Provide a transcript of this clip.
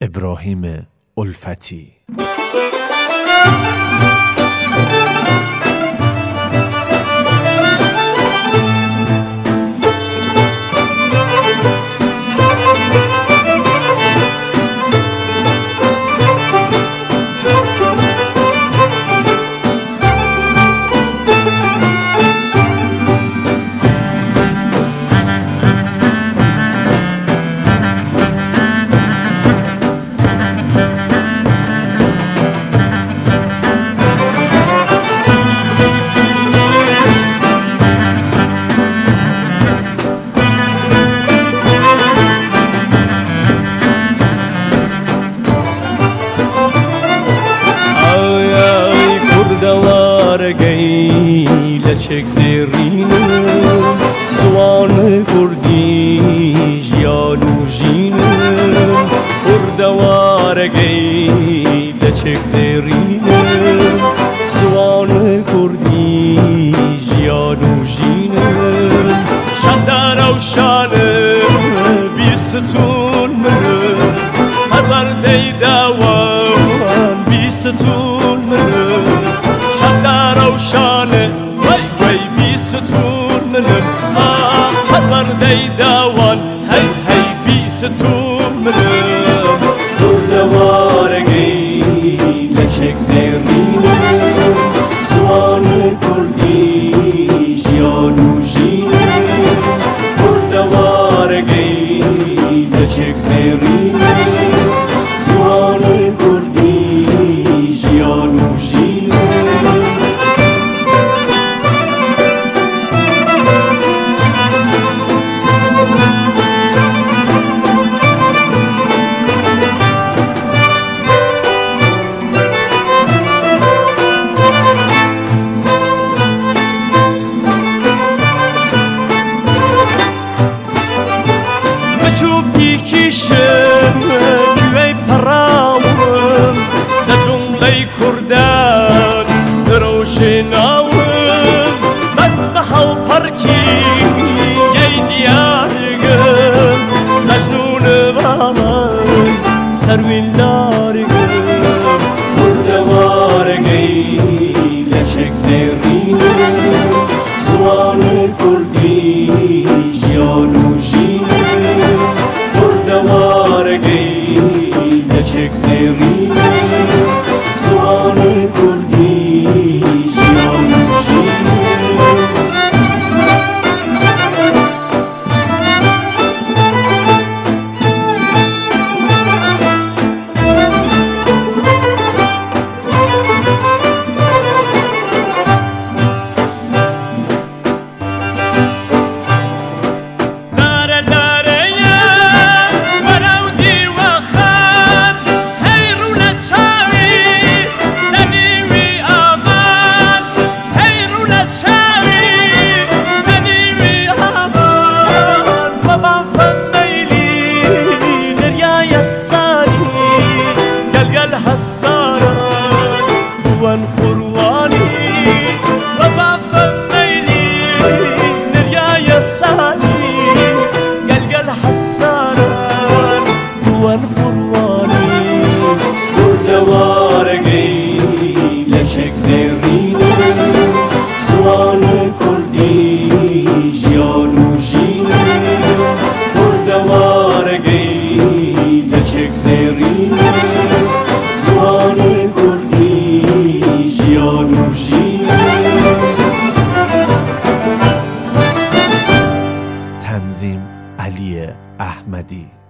ابراهیم الفتی. لچک زرینم سوان کردی جیانو جینم اردوارگی لچک زرینم سوان کردی جیانو جینم شد روشانم بیستون منم هر دی دوام بیستون منم شد روشانم بیستون منم هر دی دوان هی هی بیستون منم اردوارگی لچک زرینم سوان کردی جیانو جینم اردوارگی لچک زرینم سوان کردی جیانو جینم پیکیشم کوی پراوم در جمله کردن روشناوم بس به حال پرکی یه دیارگم مجنون بامن سروین دارگم اردوارگی لچک زرینم سوان کردی جیانو جینم اردوارگی لچک زرینم سوان کردی جیانو جینم لچک زرینم سوان کردی جیانو جینم اردوارگی لچک زرینم سوان کردی جیانو جینم. تنظیم علی احمدی.